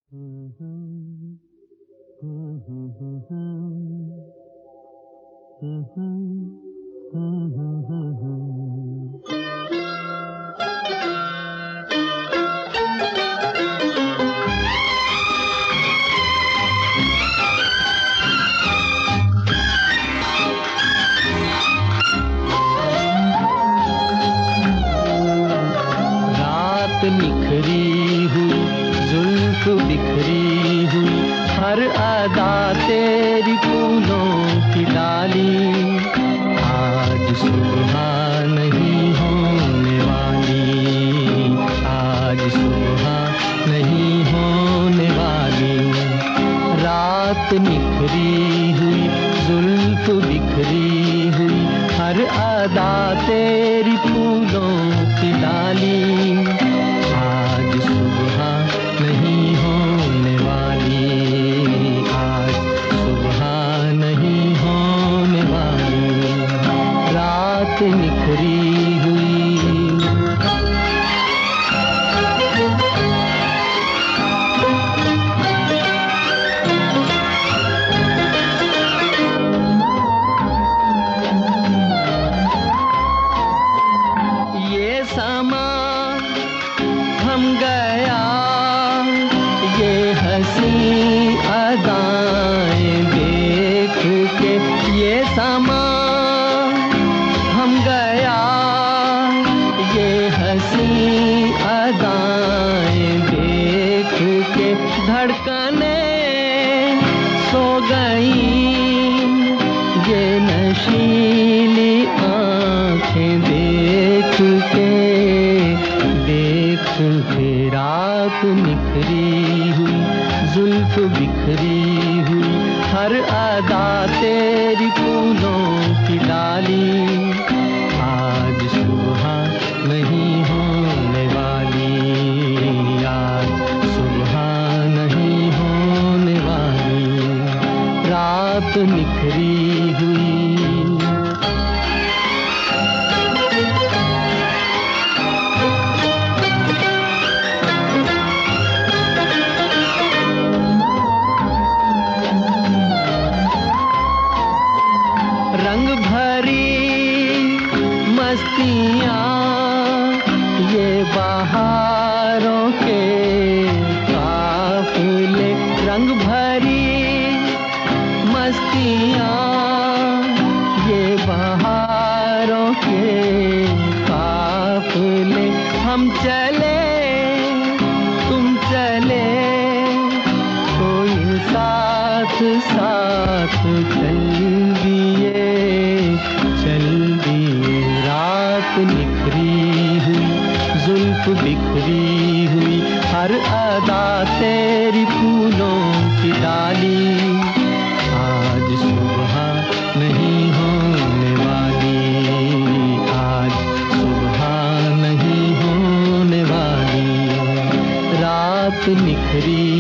रात निखरी हुई, जुल्फ बिखरी हुई, हर अदा तेरी फूलों की डाली, आज सुबह नहीं होने वाली, आज सुबह नहीं होने वाली। रात निखरी हुई, जुल्फ बिखरी हुई, हर अदा तेरी फूलों की डाली, आज सुबह नहीं होने वाली, आज सुबह नहीं होने वाली। रात निखरी हुई। ये समा थम गया, ये हंसी अदाएं देख के, ये समा थम गया, ये हंसी अदाएं देख के, धड़कने सो गई, ये नशीली आंखें देख के, देख के। रात निखरी हुई, जुल्फ बिखरी हुई, हर अदा तेरी फूलों की डाली, आज सुबह नहीं होने वाली, आज सुबह नहीं होने वाली। रात निखरी हुई। रंग भरी मस्तियाँ ये बहारों के काफिले, रंग भरी मस्तियाँ ये बहारों के काफिले, हम चले तुम चले, कोई साथ साथ चल दिए, चल दिए। रात निखरी हुई, जुल्फ बिखरी हुई, हर अदा तेरी फूलों की डाली, आज सुबह नहीं होने वाली, आज सुबह नहीं होने वाली। रात निखरी